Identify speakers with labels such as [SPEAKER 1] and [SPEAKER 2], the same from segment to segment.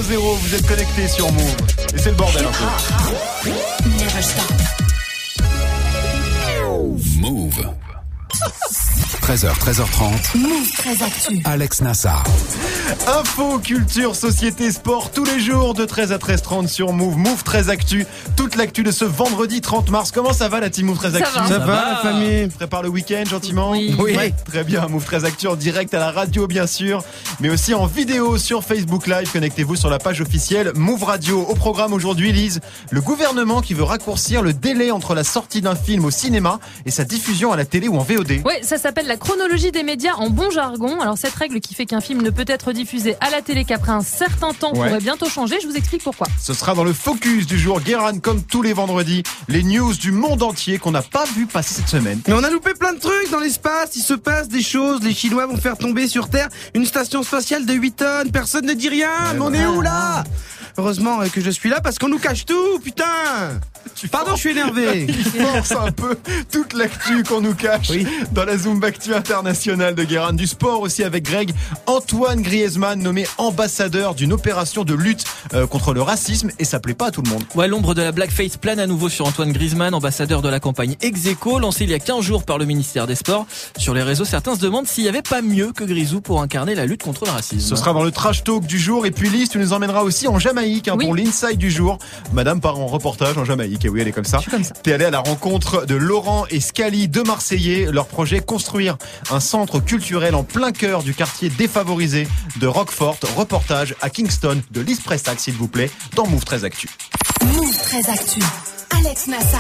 [SPEAKER 1] vous êtes connectés sur Move. Et c'est le bordel un peu.
[SPEAKER 2] Never stop.
[SPEAKER 3] Move. 13h, 13h30.
[SPEAKER 2] Move 13 Actu.
[SPEAKER 3] Alex Nassar.
[SPEAKER 1] Info, culture, société, sport, tous les jours de 13 à 13h30 sur Move. Move 13 Actu. Toute l'actu de ce vendredi 30 mars. Comment ça va la team Move 13 Actu?
[SPEAKER 4] Ça va la famille.
[SPEAKER 1] Prépare le week-end gentiment?
[SPEAKER 4] Oui.
[SPEAKER 1] Ouais, très bien. Move 13 Actu en direct à la radio bien sûr, mais aussi en vidéo sur Facebook Live. Connectez-vous sur la page officielle Move Radio. Au programme aujourd'hui, Lise, le gouvernement qui veut raccourcir le délai entre la sortie d'un film au cinéma et sa diffusion à la télé ou en VOD.
[SPEAKER 5] Ouais, ça s'appelle la chronologie des médias en bon jargon. Alors cette règle qui fait qu'un film ne peut être diffusé à la télé qu'après un certain temps pourrait bientôt changer. Je vous explique pourquoi.
[SPEAKER 1] Ce sera dans le focus du jour. Guérin, comme tous les vendredis, les news du monde entier qu'on n'a pas vu passer cette semaine.
[SPEAKER 4] Mais on a loupé plein de trucs dans l'espace, il se passe des choses, les Chinois vont faire tomber sur Terre une station spatiale de 8 tonnes, personne ne dit rien, mais on est où là? Heureusement que je suis là parce qu'on nous cache tout, putain. Pardon, je suis énervé.
[SPEAKER 1] Il force un peu toute l'actu qu'on nous cache dans la Zoombactu internationale de Guérin. Du sport aussi avec Greg. Antoine Griezmann nommé ambassadeur d'une opération de lutte contre le racisme et ça plaît pas à tout le monde.
[SPEAKER 6] Ouais, l'ombre de la blackface plane à nouveau sur Antoine Griezmann, ambassadeur de la campagne Ex-Aequo, lancée il y a 15 jours par le ministère des Sports. Sur les réseaux, certains se demandent s'il y avait pas mieux que Grisou pour incarner la lutte contre le racisme.
[SPEAKER 1] Ce sera dans le trash talk du jour. Et puis Lise, tu nous emmèneras aussi en Jamaïque pour l'inside du jour. Madame part en reportage en Jamaïque. Et oui, elle est comme ça. T'es allé à la rencontre de Laurent et Scali, deux Marseillais. Leur projet, construire un centre culturel en plein cœur du quartier défavorisé de Roquefort. Reportage à Kingston de Lise Pressac, s'il vous plaît, dans Move 13 Actu.
[SPEAKER 2] Move 13 Actu. Alex Nassar.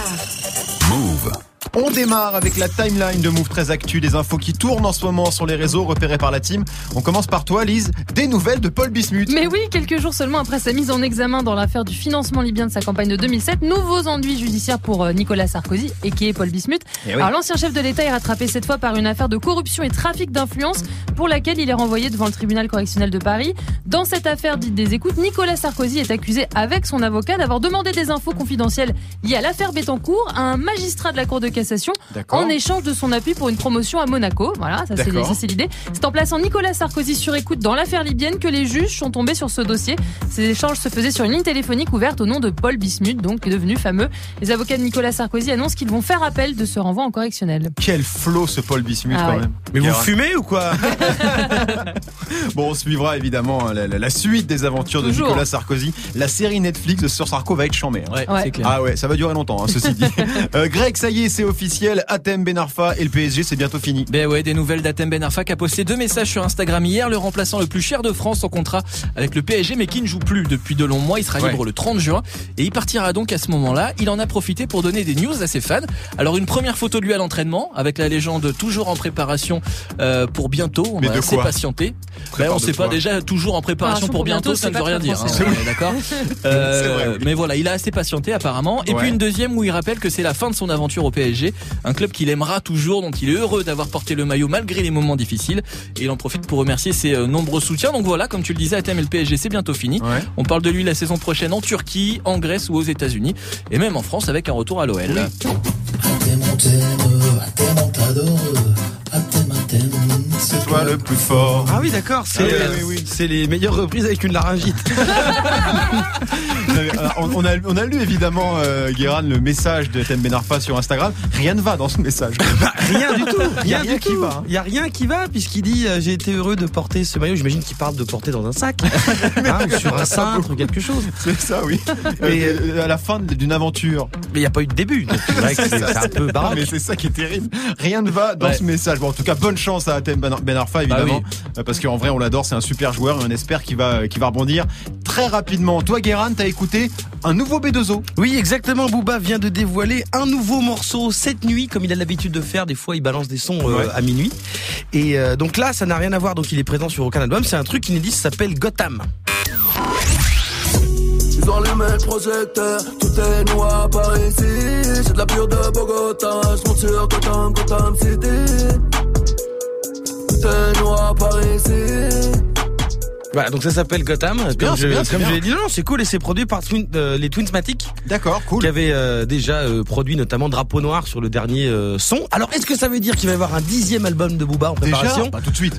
[SPEAKER 3] Move.
[SPEAKER 1] On démarre avec la timeline de Move 13 Actu, des infos qui tournent en ce moment sur les réseaux repérés par la team. On commence par toi, Lise, des nouvelles de Paul Bismuth.
[SPEAKER 5] Mais oui, quelques jours seulement après sa mise en examen dans l'affaire du financement libyen de sa campagne de 2007, nouveaux enduits judiciaires pour Nicolas Sarkozy, et Paul Bismuth. Alors l'ancien chef de l'État est rattrapé cette fois par une affaire de corruption et trafic d'influence pour laquelle il est renvoyé devant le tribunal correctionnel de Paris. Dans cette affaire dite des écoutes, Nicolas Sarkozy est accusé avec son avocat d'avoir demandé des infos confidentielles liées à l'affaire Bettencourt à un magistrat de la Cour de cassation en échange de son appui pour une promotion à Monaco. Voilà, ça c'est l'idée. C'est en plaçant Nicolas Sarkozy sur écoute dans l'affaire libyenne que les juges sont tombés sur ce dossier. Ces échanges se faisaient sur une ligne téléphonique ouverte au nom de Paul Bismuth, donc devenu fameux. Les avocats de Nicolas Sarkozy annoncent qu'ils vont faire appel de ce renvoi en correctionnel.
[SPEAKER 1] Quel flot ce Paul Bismuth quand même.
[SPEAKER 4] Mais vous fumez ou quoi?
[SPEAKER 1] Bon, on suivra évidemment la suite des aventures de Nicolas Sarkozy. La série Netflix de Sur Sarko va être chambée.
[SPEAKER 6] C'est clair.
[SPEAKER 1] Ah ouais, ça va durer longtemps, ceci dit. Greg, ça y est, c'est officiel. Hatem Ben Arfa et le PSG, c'est bientôt fini.
[SPEAKER 6] Ben ouais, des nouvelles d'Hatem Ben Arfa qui a posté 2 messages sur Instagram hier, le remplaçant le plus cher de France en contrat avec le PSG, mais qui ne joue plus depuis de longs mois. Il sera libre le 30 juin et il partira donc à ce moment-là. Il en a profité pour donner des news à ses fans. Alors une première photo de lui à l'entraînement avec la légende toujours en préparation pour bientôt. On va assez patienter. On sait pas déjà toujours en préparation pour bientôt, ça ne veut rien dire. D'accord. Mais voilà, il a assez patienté apparemment. Et puis une deuxième où il rappelle que c'est la fin de son aventure au PSG. Un club qu'il aimera toujours, dont il est heureux d'avoir porté le maillot malgré les moments difficiles. Et il en profite pour remercier ses nombreux soutiens. Donc voilà, comme tu le disais, Hatem et le PSG, c'est bientôt fini. On parle de lui la saison prochaine en Turquie, en Grèce ou aux États-Unis. Et même en France avec un retour à l'OL.
[SPEAKER 1] C'est toi le plus fort.
[SPEAKER 4] Ah oui, d'accord, c'est les meilleures reprises avec une laryngite.
[SPEAKER 1] on a lu évidemment, Guérin, le message de Hatem Ben Arfa sur Instagram. Rien ne va dans ce message.
[SPEAKER 4] Rien du tout.
[SPEAKER 1] Il y a rien qui va.
[SPEAKER 4] Il y a rien qui va puisqu'il dit j'ai été heureux de porter ce maillot. J'imagine qu'il parle de porter dans un sac, ou sur un cintre ou quelque chose.
[SPEAKER 1] C'est ça, oui. Et à la fin d'une aventure.
[SPEAKER 4] Mais il n'y a pas eu de début. Donc c'est un peu baroque.
[SPEAKER 1] Mais c'est ça qui est terrible. Rien ne va dans ce message. Bon, en tout cas, bonne chance à Hatem Ben Arfa évidemment, parce qu'en vrai on l'adore, c'est un super joueur et on espère qu'il va rebondir très rapidement. Toi, Guérin, t'as écouté un nouveau B2O.
[SPEAKER 4] Oui, exactement. Booba vient de dévoiler un nouveau morceau cette nuit, comme il a l'habitude de faire. Des fois, il balance des sons à minuit. Et donc là, ça n'a rien à voir. Donc il est présent sur aucun album. C'est un truc inédit. Ça s'appelle Gotham.
[SPEAKER 7] Ils ont allumé le projecteur, tout est noir par ici. J'ai de la pure de Bogota, je monte sur Gotham City. Tout est noir par ici.
[SPEAKER 4] Voilà, donc ça s'appelle Gotham. Comme je l'ai dit, non, c'est cool et c'est produit par les Twinsmatic.
[SPEAKER 1] D'accord, cool.
[SPEAKER 4] Qui avaient déjà produit notamment Drapeau Noir sur le dernier son. Alors, est-ce que ça veut dire qu'il va y avoir un 10e album de Booba en préparation?
[SPEAKER 1] Déjà, pas tout de suite.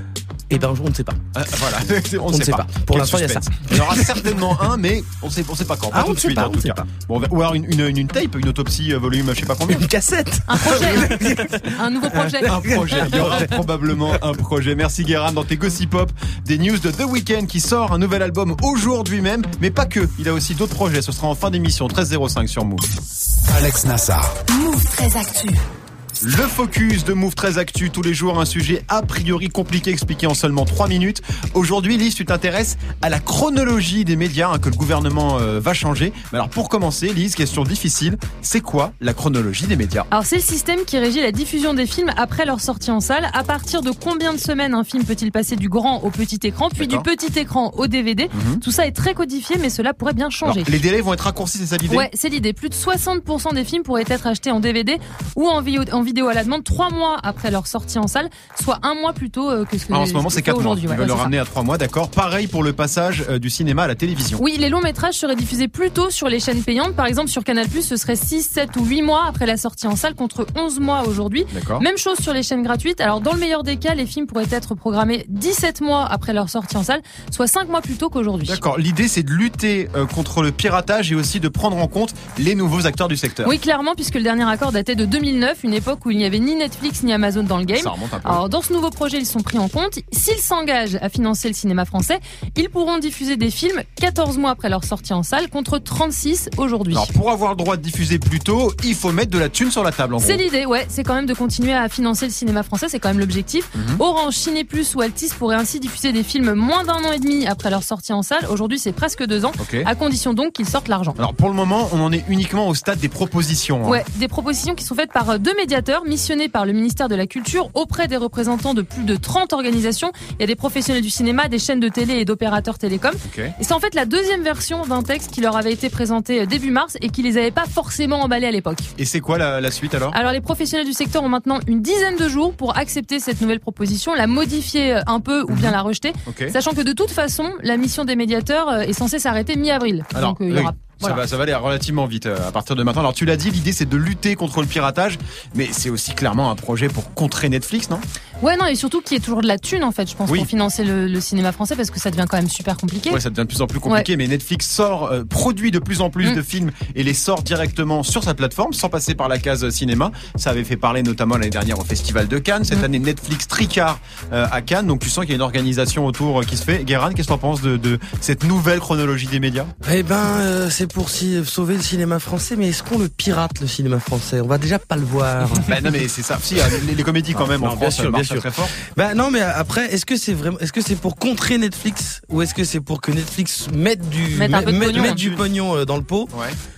[SPEAKER 4] Eh ben, on ne sait pas.
[SPEAKER 1] Voilà, on
[SPEAKER 4] ne sait pas. Pour l'instant, il y a ça.
[SPEAKER 1] Il y en aura certainement un, mais on sait pas quand. Pas tout de suite, en tout cas. Bon, ou alors une tape, une autopsie volume, je sais pas combien.
[SPEAKER 4] Une cassette.
[SPEAKER 5] Un projet. Un nouveau projet.
[SPEAKER 1] Un projet. Il y aura probablement un projet. Merci Guérin. Dans tes Gossip Pop, des news de The Weeknd qui sort un nouvel album aujourd'hui même, mais pas que. Il a aussi d'autres projets. Ce sera en fin d'émission, 13h05 sur Move.
[SPEAKER 3] Alex Nassar.
[SPEAKER 2] Move très actu.
[SPEAKER 1] Le focus de Move très actu, tous les jours un sujet a priori compliqué expliqué en seulement 3 minutes. Aujourd'hui, Lise, tu t'intéresses à la chronologie des médias que le gouvernement va changer. Mais alors pour commencer, Lise, question difficile, c'est quoi la chronologie des médias ?
[SPEAKER 5] Alors c'est le système qui régit la diffusion des films après leur sortie en salle. À partir de combien de semaines un film peut-il passer du grand au petit écran, puis du petit écran au DVD ? Tout ça est très codifié, mais cela pourrait bien changer.
[SPEAKER 1] Alors, les délais vont être raccourcis, c'est ça l'idée ?
[SPEAKER 5] Ouais, c'est l'idée. Plus de 60% des films pourraient être achetés en DVD ou en vidéo à la demande 3 mois après leur sortie en salle, soit 1 mois plus tôt que ce que
[SPEAKER 1] en ce moment c'est 4 mois. Ils veulent le ramener
[SPEAKER 5] ça.
[SPEAKER 1] à 3 mois, d'accord. Pareil pour le passage du cinéma à la télévision.
[SPEAKER 5] Oui, les longs métrages seraient diffusés plus tôt sur les chaînes payantes. Par exemple sur Canal+, ce serait 6, 7 ou 8 mois après la sortie en salle contre 11 mois aujourd'hui.
[SPEAKER 1] D'accord.
[SPEAKER 5] Même chose sur les chaînes gratuites. Alors dans le meilleur des cas, les films pourraient être programmés 17 mois après leur sortie en salle, soit 5 mois plus tôt qu'aujourd'hui.
[SPEAKER 1] D'accord. L'idée c'est de lutter contre le piratage et aussi de prendre en compte les nouveaux acteurs du secteur.
[SPEAKER 5] Oui, clairement, puisque le dernier accord datait de 2009, une époque où il n'y avait ni Netflix ni Amazon dans le game.
[SPEAKER 1] Ça remonte un peu.
[SPEAKER 5] Alors dans ce nouveau projet, ils sont pris en compte. S'ils s'engagent à financer le cinéma français, ils pourront diffuser des films 14 mois après leur sortie en salle contre 36 aujourd'hui.
[SPEAKER 1] Alors pour avoir le droit de diffuser plus tôt, il faut mettre de la thune sur la table en gros.
[SPEAKER 5] C'est l'idée, ouais, c'est quand même de continuer à financer le cinéma français, c'est quand même l'objectif. Orange, Ciné+, ou Altis pourraient ainsi diffuser des films moins d'1 an et demi après leur sortie en salle. Aujourd'hui, c'est presque 2 ans, à condition donc qu'ils sortent l'argent.
[SPEAKER 1] Alors pour le moment, on en est uniquement au stade des propositions.
[SPEAKER 5] Ouais, des propositions qui sont faites par 2 médiateurs missionnés par le ministère de la Culture auprès des représentants de plus de 30 organisations. Il y a des professionnels du cinéma, des chaînes de télé et d'opérateurs télécoms. Et c'est en fait la deuxième version d'un texte qui leur avait été présenté début mars et qui les avait pas forcément emballés à l'époque.
[SPEAKER 1] Et c'est quoi la suite alors ?
[SPEAKER 5] Alors les professionnels du secteur ont maintenant une dizaine de jours pour accepter cette nouvelle proposition, la modifier un peu ou bien la rejeter, sachant que de toute façon, la mission des médiateurs est censée s'arrêter mi-avril.
[SPEAKER 1] Alors,
[SPEAKER 5] donc il y aura...
[SPEAKER 1] Voilà. Ça va aller relativement vite à partir de maintenant. Alors tu l'as dit, l'idée c'est de lutter contre le piratage, mais c'est aussi clairement un projet pour contrer Netflix, non ?
[SPEAKER 5] Ouais, non, et surtout qu'il y ait toujours de la thune en fait, je pense, pour financer le cinéma français, parce que ça devient quand même super compliqué.
[SPEAKER 1] Ouais, ça devient de plus en plus compliqué, mais Netflix produit de plus en plus de films et les sort directement sur sa plateforme sans passer par la case cinéma. Ça avait fait parler notamment l'année dernière au Festival de Cannes. Cette année, Netflix tricard à Cannes, donc tu sens qu'il y a une organisation autour qui se fait. Guérin, qu'est-ce que tu en penses de cette nouvelle chronologie des médias ?
[SPEAKER 4] Eh ben, c'est pour sauver le cinéma français, mais est-ce qu'on le pirate, le cinéma français ? On va déjà pas le voir.
[SPEAKER 1] Bah non, mais c'est ça. Si, les comédies quand même en France marchent très fort.
[SPEAKER 4] Bah non, mais après, est-ce que c'est pour contrer Netflix ou est-ce que c'est pour que Netflix mette du pognon dans le pot ?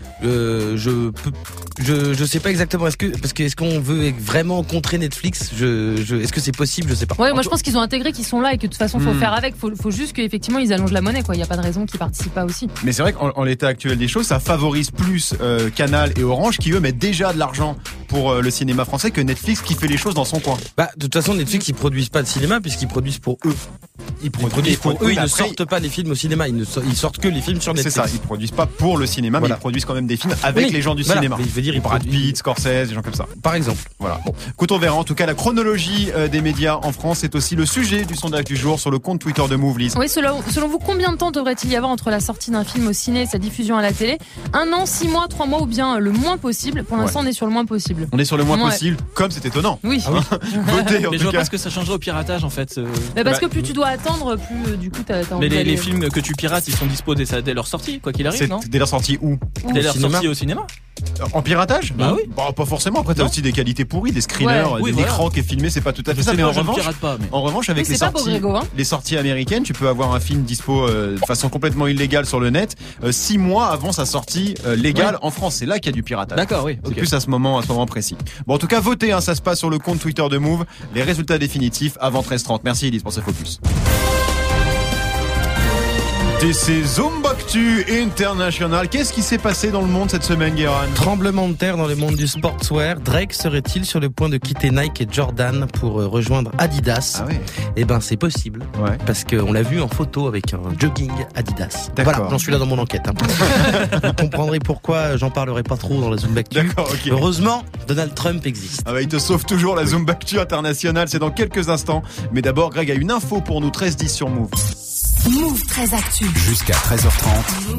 [SPEAKER 4] Je sais pas exactement. Est-ce qu'on veut vraiment contrer Netflix ? Est-ce que c'est possible ? Je sais pas.
[SPEAKER 5] Ouais, moi je pense qu'ils ont intégré qu'ils sont là et que de toute façon faut faire avec. Faut juste qu'effectivement ils allongent la monnaie, quoi. Il y a pas de raison qu'ils participent pas aussi.
[SPEAKER 1] Mais c'est vrai qu'en l'état actuel des choses, ça favorise plus Canal et Orange qui eux mettent déjà de l'argent pour le cinéma français que Netflix qui fait les choses dans son coin.
[SPEAKER 4] Bah de toute façon Netflix ils produisent pas de cinéma puisqu'ils produisent pour eux. Ils produisent pour eux, ils ne sortent pas les films au cinéma, ils sortent que les films sur Netflix.
[SPEAKER 1] C'est ça, ils produisent pas pour le cinéma, mais ils produisent quand même des films avec les gens du cinéma.
[SPEAKER 4] Je veux dire,
[SPEAKER 1] Brad Pitt, Scorsese, des gens comme ça.
[SPEAKER 4] Par exemple.
[SPEAKER 1] Voilà. Bon, écoute, on verra. En tout cas, la chronologie des médias en France est aussi le sujet du sondage du jour sur le compte Twitter de Move, Lise.
[SPEAKER 5] Oui, selon vous, combien de temps devrait-il y avoir entre la sortie d'un film au ciné et sa diffusion à la télé ? 1 an, 6 mois, 3 mois ou bien le moins possible ? Pour l'instant, on est sur le moins possible.
[SPEAKER 1] On est sur le moins possible, comme c'est étonnant.
[SPEAKER 5] Oui.
[SPEAKER 1] Votez, en
[SPEAKER 6] mais
[SPEAKER 1] tout
[SPEAKER 6] je vois
[SPEAKER 1] cas.
[SPEAKER 6] pas ce que ça changerait au piratage en fait.
[SPEAKER 5] Parce que plus tu dois attendre, plus du coup t'as
[SPEAKER 6] mais les films que tu pirates, ils sont dispo dès leur sortie, quoi qu'il arrive, non ?
[SPEAKER 1] Dès leur sortie où ?
[SPEAKER 6] Dès leur sortie au cinéma.
[SPEAKER 1] En piratage ?
[SPEAKER 6] Bah oui.
[SPEAKER 1] Bah, pas forcément. Après, t'as aussi des qualités pourries, des screeners, des écrans qui est filmé, c'est pas tout à fait ça. Mais en revanche, avec les sorties américaines, tu peux avoir un film dispo de façon complètement illégale sur le net, 6 mois avant sa sortie légale en France. C'est là qu'il y a du piratage.
[SPEAKER 6] D'accord, oui.
[SPEAKER 1] C'est plus à ce moment précis. Bon, en tout cas, votez, ça se passe sur le compte Twitter de Move. Les résultats définitifs avant 13h30. Merci Elise pour ce focus. DC Zumbactu International. Qu'est-ce qui s'est passé dans le monde cette semaine, Guéran?
[SPEAKER 4] Tremblement de terre dans le monde du sportswear. Drake serait-il sur le point de quitter Nike et Jordan pour rejoindre Adidas?
[SPEAKER 1] Ah ouais.
[SPEAKER 4] Eh ben c'est possible,
[SPEAKER 1] Ouais.
[SPEAKER 4] parce qu'on l'a vu en photo avec un jogging Adidas.
[SPEAKER 1] D'accord.
[SPEAKER 4] Voilà, j'en suis là dans mon enquête. Vous comprendrez pourquoi j'en parlerai pas trop dans la Zumbactu.
[SPEAKER 1] D'accord, ok.
[SPEAKER 4] Heureusement, Donald Trump existe.
[SPEAKER 1] Ah bah, il te sauve toujours la Zumbactu International, c'est dans quelques instants. Mais d'abord, Greg a une info pour nous, 13-10 sur Move.
[SPEAKER 2] Move très actu.
[SPEAKER 3] Jusqu'à 13h30.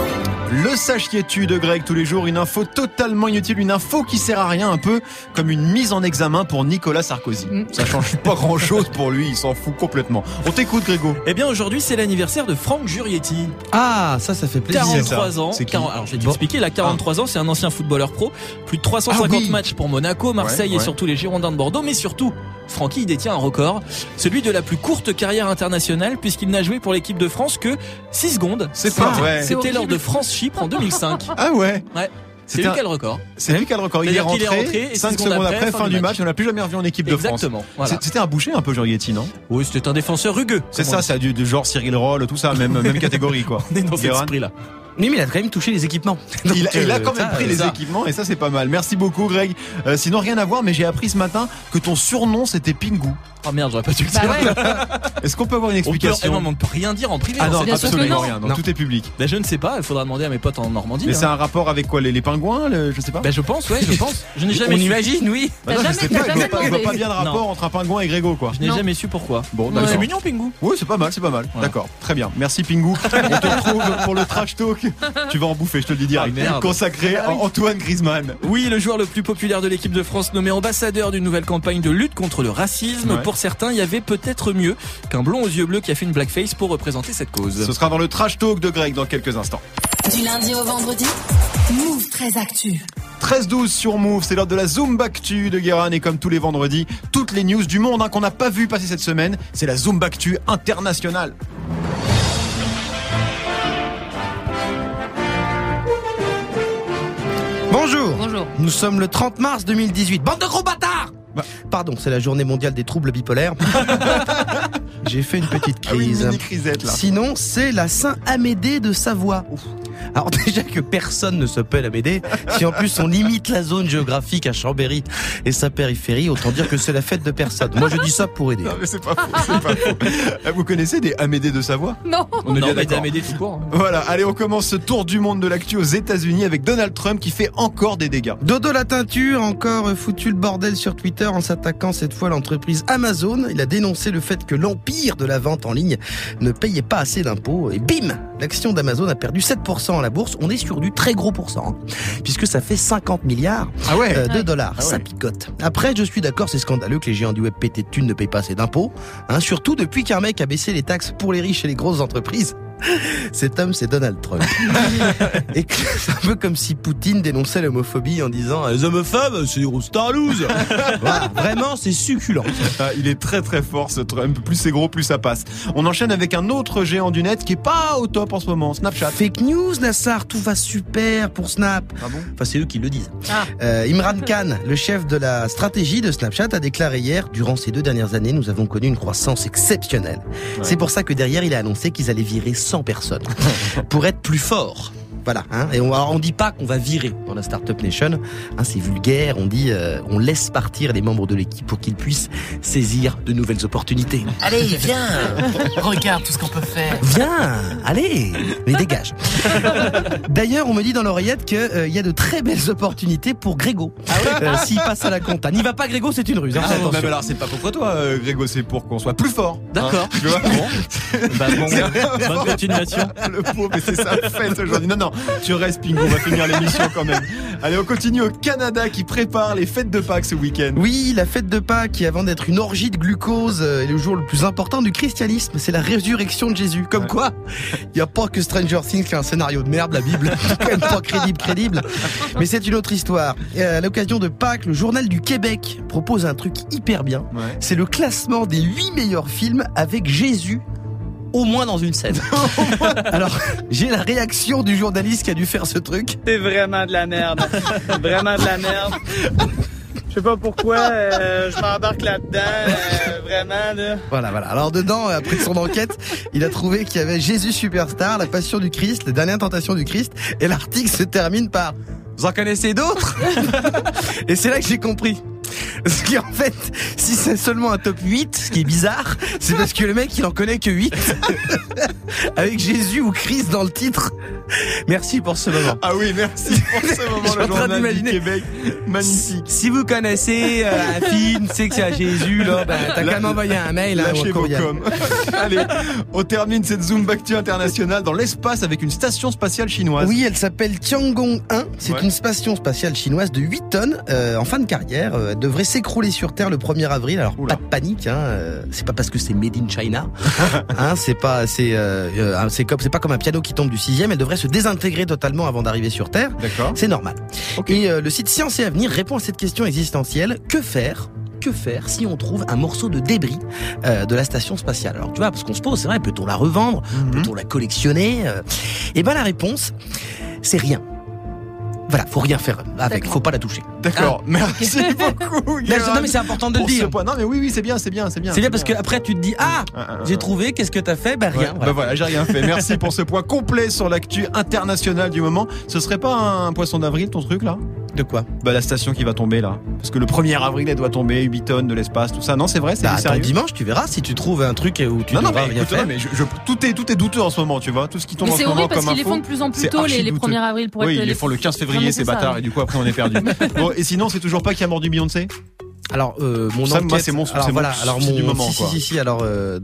[SPEAKER 1] Le sachiez-tu de Greg tous les jours, une info totalement inutile, une info qui sert à rien, un peu comme une mise en examen pour Nicolas Sarkozy. Ça change pas grand-chose pour lui, il s'en fout complètement. On t'écoute, Grégo.
[SPEAKER 6] Eh bien, aujourd'hui, c'est l'anniversaire de Franck Jurietti.
[SPEAKER 4] Ah, ça fait plaisir.
[SPEAKER 6] 43 ans.
[SPEAKER 1] C'est qui?
[SPEAKER 6] Alors, je vais t'expliquer, il a 43 ans, c'est un ancien footballeur pro. Plus de 350
[SPEAKER 1] Ah oui.
[SPEAKER 6] matchs pour Monaco, Marseille
[SPEAKER 1] Ouais,
[SPEAKER 6] et
[SPEAKER 1] ouais.
[SPEAKER 6] surtout les Girondins de Bordeaux. Mais surtout, Francky, il détient un record. Celui de la plus courte carrière internationale, puisqu'il n'a joué pour l'équipe de France que 6 secondes.
[SPEAKER 1] C'est pas vrai.
[SPEAKER 6] C'était lors de France-Chypre en 2005.
[SPEAKER 1] Ah ouais.
[SPEAKER 6] Ouais. C'est
[SPEAKER 1] C'était
[SPEAKER 6] lui qui a le record.
[SPEAKER 1] C'est lui qui a le record. Il est
[SPEAKER 6] C'est-à-dire qu'il est
[SPEAKER 1] rentré,
[SPEAKER 6] rentré et
[SPEAKER 1] 5
[SPEAKER 6] 6
[SPEAKER 1] secondes après, fin du match. On l'a plus jamais revu en équipe de France.
[SPEAKER 6] Exactement. Voilà.
[SPEAKER 1] C'était un boucher un peu, Jurietti, non?
[SPEAKER 6] Oui, c'était un défenseur rugueux.
[SPEAKER 1] C'est
[SPEAKER 6] comme
[SPEAKER 1] ça,
[SPEAKER 6] on dit.
[SPEAKER 1] c'est du genre Cyril Roll, tout ça, même catégorie, quoi.
[SPEAKER 6] On est dans cet
[SPEAKER 1] Guérin.
[SPEAKER 6] esprit-là.
[SPEAKER 4] Oui, mais il a quand même touché les équipements.
[SPEAKER 1] Il a
[SPEAKER 4] Donc,
[SPEAKER 1] quand même
[SPEAKER 4] ça,
[SPEAKER 1] pris les
[SPEAKER 4] ça.
[SPEAKER 1] équipements et ça c'est pas mal. Merci beaucoup Greg. Sinon rien à voir mais j'ai appris ce matin que ton surnom c'était Pingu.
[SPEAKER 6] Oh merde, j'aurais pas dû le dire.
[SPEAKER 5] Bah ouais.
[SPEAKER 1] Est-ce qu'on peut avoir une
[SPEAKER 6] On peut,
[SPEAKER 1] explication?
[SPEAKER 6] on peut rien dire en privé.
[SPEAKER 1] Ah non,
[SPEAKER 5] Bien sûr que
[SPEAKER 1] absolument
[SPEAKER 5] non.
[SPEAKER 1] rien. Donc
[SPEAKER 6] Non.
[SPEAKER 1] tout est public.
[SPEAKER 6] Ben, je ne sais pas, il faudra demander à mes potes en Normandie.
[SPEAKER 1] Mais
[SPEAKER 6] hein.
[SPEAKER 1] c'est un rapport avec quoi les pingouins je sais pas.
[SPEAKER 6] Ben, je pense, ouais, je pense. Je n'ai
[SPEAKER 4] On
[SPEAKER 6] jamais su.
[SPEAKER 4] imagine, oui.
[SPEAKER 1] Bah non,
[SPEAKER 5] T'as
[SPEAKER 1] je sais
[SPEAKER 5] jamais-
[SPEAKER 1] pas,
[SPEAKER 5] t'as
[SPEAKER 1] je vois
[SPEAKER 5] jamais
[SPEAKER 1] pas, je vois
[SPEAKER 5] demandé.
[SPEAKER 1] pas bien le rapport
[SPEAKER 6] Non.
[SPEAKER 1] entre un pingouin et Grégo quoi.
[SPEAKER 6] Je n'ai
[SPEAKER 5] Non.
[SPEAKER 6] jamais su pourquoi.
[SPEAKER 1] Bon,
[SPEAKER 5] Ouais.
[SPEAKER 1] d'accord.
[SPEAKER 6] C'est mignon, Pingu.
[SPEAKER 1] Oui, c'est pas mal.
[SPEAKER 6] Voilà.
[SPEAKER 1] D'accord, très bien. Merci Pingu. On te retrouve pour le trash talk. Tu vas en bouffer, je te le dis direct.
[SPEAKER 6] Ah, merde.
[SPEAKER 1] Consacré à Antoine Griezmann.
[SPEAKER 6] Oui, le joueur le plus populaire de l'équipe de France nommé ambassadeur d'une nouvelle campagne de lutte contre le racisme.
[SPEAKER 1] Ouais.
[SPEAKER 6] Pour certains, il y avait peut-être mieux qu'un blond aux yeux bleus qui a fait une blackface pour représenter cette cause.
[SPEAKER 1] Ce sera dans le trash talk de Greg dans quelques instants.
[SPEAKER 2] Du lundi au vendredi, Move très actu.
[SPEAKER 1] 13-12 sur Move, c'est l'heure de la Zumbactu de Guérin et comme tous les vendredis, toutes les news du monde qu'on n'a pas vu passer cette semaine, c'est la Zumbactu internationale.
[SPEAKER 4] Bonjour.
[SPEAKER 5] Bonjour.
[SPEAKER 4] Nous sommes le 30 mars 2018. Bande de gros bâtards! Pardon, c'est la journée mondiale des troubles bipolaires. J'ai fait une petite
[SPEAKER 1] Ah oui, une
[SPEAKER 4] crise.
[SPEAKER 1] mini crisette là.
[SPEAKER 4] Sinon, c'est la Saint-Amédée de Savoie. Alors déjà que personne ne s'appelle Amédée, si en plus on limite la zone géographique à Chambéry et sa périphérie, autant dire que c'est la fête de personne. Moi je dis ça pour aider.
[SPEAKER 1] Non mais c'est pas faux, c'est pas faux. Vous connaissez des Amédées de Savoie?
[SPEAKER 5] Non.
[SPEAKER 1] On est
[SPEAKER 6] Non,
[SPEAKER 1] bien
[SPEAKER 6] mais
[SPEAKER 1] d'accord.
[SPEAKER 6] Amédée tout court.
[SPEAKER 1] Voilà, allez on commence ce tour du monde de l'actu aux États-Unis avec Donald Trump qui fait encore des dégâts.
[SPEAKER 4] Dodo la teinture a encore foutu le bordel sur Twitter en s'attaquant cette fois à l'entreprise Amazon. Il a dénoncé le fait que l'empire de la vente en ligne ne payait pas assez d'impôts et bim, l'action d'Amazon a perdu 7% à la bourse. On est sur du très gros pourcent, puisque ça fait 50 milliards
[SPEAKER 1] Ah ouais.
[SPEAKER 4] de dollars.
[SPEAKER 1] Ah ouais.
[SPEAKER 4] Ça picote. Après, je suis d'accord, c'est scandaleux que les géants du web pétés de thunes ne payent pas assez d'impôts. Surtout depuis qu'un mec a baissé les taxes pour les riches et les grosses entreprises. Cet homme, c'est Donald Trump. Et c'est un peu comme si Poutine dénonçait l'homophobie en disant les homophobes, c'est des roustarlouses. Voilà, vraiment, c'est succulent.
[SPEAKER 1] Ah, il est très très fort ce Trump, plus c'est gros plus ça passe. On enchaîne avec un autre géant du net qui est pas au top en ce moment, Snapchat.
[SPEAKER 4] Fake news, Nassar, tout va super pour Snap.
[SPEAKER 1] Ah bon?
[SPEAKER 4] Enfin, c'est eux qui le disent.
[SPEAKER 5] Ah.
[SPEAKER 4] Imran Khan, le chef de la stratégie de Snapchat, a déclaré hier, durant ces 2 dernières années, nous avons connu une croissance exceptionnelle.
[SPEAKER 1] Ouais.
[SPEAKER 4] C'est pour ça que derrière, il a annoncé qu'ils allaient virer 100 personnes pour être plus forts. Voilà, et on dit pas qu'on va virer dans la Startup Nation, c'est vulgaire, on dit on laisse partir les membres de l'équipe pour qu'ils puissent saisir de nouvelles opportunités.
[SPEAKER 8] Allez, viens, regarde tout ce qu'on peut faire.
[SPEAKER 4] Viens, allez, mais dégage. D'ailleurs, on me dit dans l'oreillette qu'il y a de très belles opportunités pour Grégo. S'il passe à la compta. N'y va pas Grégo, c'est une ruse.
[SPEAKER 1] Ah,
[SPEAKER 4] Attention.
[SPEAKER 1] mais alors c'est pas pour toi Grégo, c'est pour qu'on soit plus fort.
[SPEAKER 6] D'accord.
[SPEAKER 1] Tu vois?
[SPEAKER 6] Bah bon, bonne continuation.
[SPEAKER 1] Le pauvre, mais c'est sa fête aujourd'hui. Non, tu restes Pingo, on va finir l'émission quand même. Allez, on continue au Canada qui prépare les fêtes de Pâques ce week-end.
[SPEAKER 4] Oui, la fête de Pâques, qui avant d'être une orgie de glucose, est le jour le plus important du christianisme. C'est la résurrection de Jésus. Comme quoi, il n'y a pas que Stranger Things qui a un scénario de merde, la Bible. C'est quand même pas crédible. Mais c'est une autre histoire. À l'occasion de Pâques, le Journal du Québec propose un truc hyper bien.
[SPEAKER 1] Ouais.
[SPEAKER 4] C'est le classement des 8 meilleurs films avec Jésus au moins dans une scène. Alors, j'ai la réaction du journaliste qui a dû faire ce truc.
[SPEAKER 9] C'est vraiment de la merde. Vraiment de la merde. sais pas pourquoi je m'embarque là-dedans, vraiment là.
[SPEAKER 4] Voilà. Alors dedans, après son enquête, il a trouvé qu'il y avait Jésus Superstar, la Passion du Christ, la dernière tentation du Christ, et l'article se termine par « Vous en connaissez d'autres ?» Et c'est là que j'ai compris. Parce qu'en fait, si c'est seulement un top 8, ce qui est bizarre, c'est parce que le mec, il en connaît que 8. Avec Jésus ou Christ dans le titre. Merci pour ce moment.
[SPEAKER 1] Ah oui, merci pour ce moment.
[SPEAKER 4] Je suis en train d'imaginer.
[SPEAKER 1] Québec. Magnifique.
[SPEAKER 4] Si vous connaissez un film, tu sais que c'est à Jésus, là, t'as qu'à m'envoyer un mail.
[SPEAKER 1] Lâchez vos coms. Allez, on termine cette Zoom Actu internationale dans l'espace avec une station spatiale chinoise.
[SPEAKER 4] Oui, elle s'appelle Tiangong 1. C'est une station spatiale chinoise de 8 tonnes en fin de carrière. Elle devrait s'écrouler sur Terre le 1er avril. Alors pas de panique, c'est pas parce que c'est made in China. C'est pas comme un piano qui tombe du 6e. Elle devrait se désintégrer totalement avant d'arriver sur Terre.
[SPEAKER 1] D'accord.
[SPEAKER 4] C'est normal. Okay. Et le site Science et Avenir répond à cette question existentielle. Que faire si on trouve un morceau de débris de la station spatiale? Alors tu vois, parce qu'on se pose, c'est vrai, peut-on la revendre? Peut-on la collectionner? Eh ben la réponse, c'est rien. Voilà, faut rien faire avec, faut pas la toucher.
[SPEAKER 1] D'accord, merci beaucoup.
[SPEAKER 4] Non mais c'est important de le dire.
[SPEAKER 1] Non mais oui, c'est bien. C'est bien
[SPEAKER 4] parce que après tu te dis j'ai trouvé, qu'est-ce que t'as fait? Bah rien.
[SPEAKER 1] Voilà, j'ai rien fait. Merci pour ce point complet sur l'actu internationale du moment. Ce serait pas un poisson d'avril ton truc là?
[SPEAKER 4] De quoi?
[SPEAKER 1] Bah la station qui va tomber là. Parce que le 1er avril elle doit tomber, 8 tonnes de l'espace, tout ça. Non, c'est vrai, c'est sérieux.
[SPEAKER 4] Dimanche tu verras si tu trouves un truc où tu devras rien faire.
[SPEAKER 1] Mais tout est douteux en ce moment, tu vois. Tout ce qui tombe en ce moment comme info.
[SPEAKER 5] Mais c'est horrible parce qu'ils les font de plus en plus tôt les 1er avril pour être.
[SPEAKER 1] Oui, ils les font le 15 février ces bâtards et du coup après on est perdu. Bon, et sinon c'est toujours pas qui a mordu Beyoncé?
[SPEAKER 4] Alors mon enquête,
[SPEAKER 1] moi, c'est mon du moment.
[SPEAKER 4] Si. Alors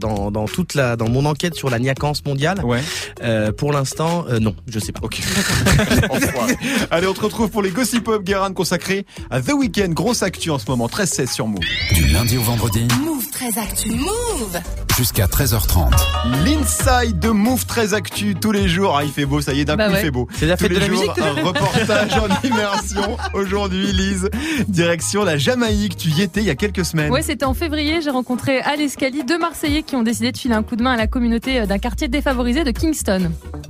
[SPEAKER 4] dans mon enquête sur la niaquance mondiale, pour l'instant, non, je sais pas.
[SPEAKER 1] Ok. Allez, on te retrouve pour les Gossip Up Guérin consacrés à The Weeknd. Grosse actu en ce moment, 13-16 sur Move.
[SPEAKER 3] Du lundi au vendredi.
[SPEAKER 2] Move 13 actu. Move.
[SPEAKER 3] Jusqu'à 13h30.
[SPEAKER 1] L'inside de Move 13 actu tous les jours. Il fait beau, ça y est, d'un coup il fait beau.
[SPEAKER 4] C'est la fête de la musique.
[SPEAKER 1] Un reportage en immersion. Aujourd'hui, Lise, direction la Jamaïque. Tu y étais il y a quelques semaines.
[SPEAKER 5] Ouais, c'était en février. J'ai rencontré Al et Scali, deux Marseillais qui ont décidé de filer un coup de main à la communauté d'un quartier défavorisé de Kingston.